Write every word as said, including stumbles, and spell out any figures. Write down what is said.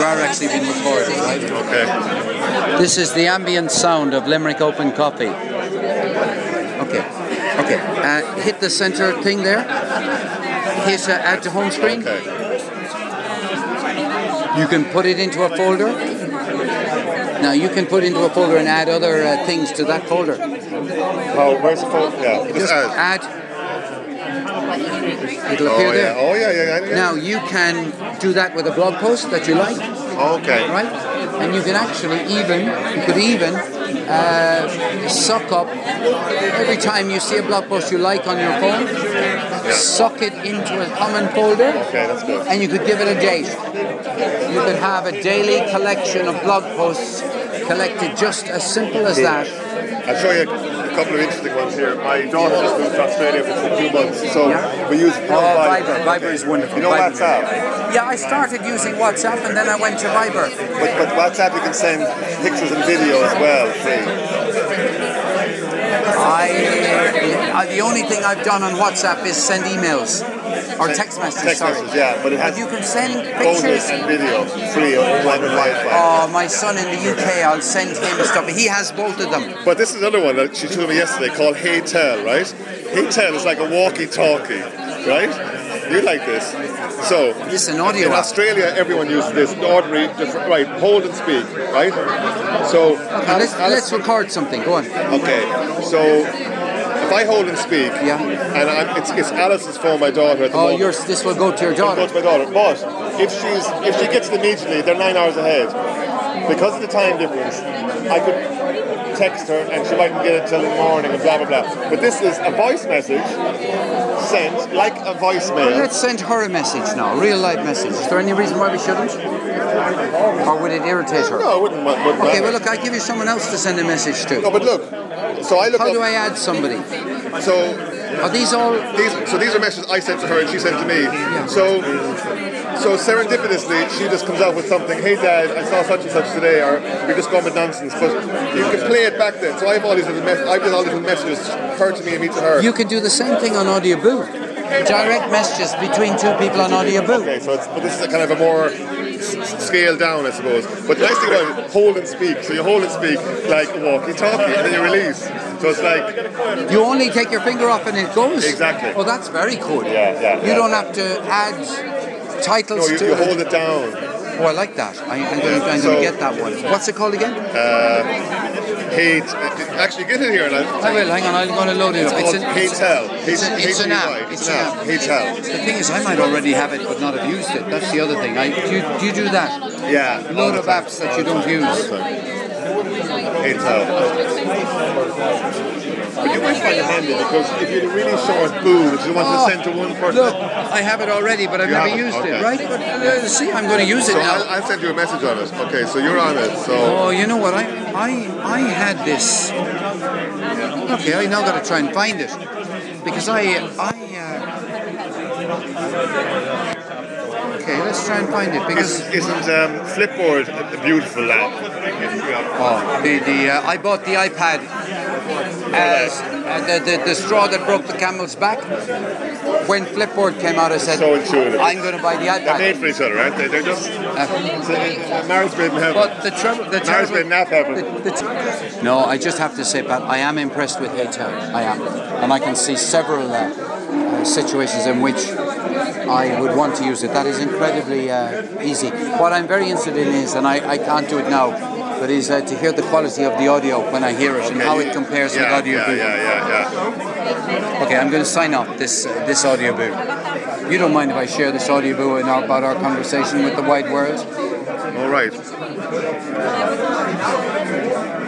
are actually being recorded, right? Okay. This is the ambient sound of Limerick Open Coffee. Okay, okay. Uh, hit the center thing there. Hit uh, add to home screen. Okay. You can put it into a folder. Now you can put into a folder and add other uh, things to that folder. Oh, where's the folder? Yeah, just, Just add. add. It'll appear oh, there. Yeah. Oh, yeah, yeah, yeah. Now you can do that with a blog post that you like. Okay. Right? And you can actually even, you could even uh, suck up every time you see a blog post you like on your phone, yeah. suck it into a common folder. Okay, that's good. And you could give it a date. You could have a daily collection of blog posts collected just as simple as Good. that. I'll show you a couple of interesting ones here. My daughter just moved to Australia for two months, so Yeah. we use you know, Oh, Viber. Viber. Viber is wonderful. You know Viber. WhatsApp? Yeah, I started using WhatsApp and then I went to Viber. But, but WhatsApp, you can send pictures and video as well, free. I, I, the only thing I've done on WhatsApp is send emails or text messages. Text sorry. messages, yeah, but it has But you can send photos pictures. and video free on Wi-Fi. Oh, my son in the U K, I'll send him stuff. He has both of them. But this is another one that she told me yesterday called Hey Tell, right? Hey Tell is like a walkie-talkie, right? You like this. So, This is an audio in app. Australia, everyone uses this. Ordinary, different, right? Hold and speak, right? So, Okay, let's, let's record something. Go on. okay. So, if I hold and speak, Yeah. and I'm, it's, it's Alice's phone, my daughter at the Oh, moment. yours. This will go to your It'll go daughter. to my daughter. But if she's if she gets it immediately, they're nine hours ahead. Because of the time difference, I could text her and she mightn't get it till the morning and blah blah blah. But this is a voice message sent like a voicemail. Let's send her a message now, a real life message. Is there any reason why we shouldn't? Or would it irritate her? No, it wouldn't, wouldn't Okay, matter. well look, I give you someone else to send a message to. No, but look. So I look How up. do I add somebody? So Are these all? these so these are messages I sent to her and she sent to me. So so serendipitously she just comes out with something. Hey Dad, I saw such and such today, or you're just going with nonsense. But you can play it back then. So I have all these little mess- I have all these little messages, her to me and me to her. You can do the same thing on Audioboo. Direct messages between two people on Audioboo. Okay, so it's, but this is a kind of a more s- scaled down, I suppose. But the nice thing about it, hold and speak. So you hold and speak like a walkie-talkie, and then you release. So it's like You only take your finger off and it goes? Exactly. Oh, that's very cool. Yeah, yeah, You yeah. don't have to add titles no, you, to you it. hold it down. Oh, I like that. I, I'm going to So- get that one. What's it called again? Hate. Actually, get it here, and I'll, I will. Hang on. I'm going to load it up. It's It's called an, Hey Tell. it's an, it's an app. It's It's an an app. app. Hey Tell. The thing is, I might already have it, but not have used it. That's the other thing. I, do, you, do you do that? Yeah. A load of apps that you don't use. Hey Tell. But you might find it handy because if you had a really short boo that you want Oh, to send to one person. Look, I have it already, but I've You never have it? used Okay. it, right? But uh, see, I'm going to use it So now. I'll, I'll send you a message on it. Okay, so you're on it. So Oh, you know what? I I I had this. Okay, I now got to try and find it because I I. Uh... Okay, let's try and find it because Isn't, isn't um, Flipboard a beautiful app? oh, the the uh, I bought the iPad as uh, the, the the straw that broke the camel's back. When Flipboard came out, I said, so intuitive. I'm going to buy the They're iPad. made for each other, aren't they? They're just Uh, it's a, a marriage made in heaven. But the trouble, the Marriage terrible, made in nap heaven. the, the t- no, I just have to say, Pat, I am impressed with Hey Tell. I am, and I can see several uh, uh, situations in which I would want to use it. That is incredibly uh, easy. What I'm very interested in is, and I, I can't do it now, but is uh, to hear the quality of the audio when I hear it and Okay, how you- it compares yeah, with audio yeah, boo. yeah, yeah, yeah. Okay, I'm going to sign up this uh, this audio boo. You don't mind if I share this audio boo and our, about our conversation with the wide world? All right.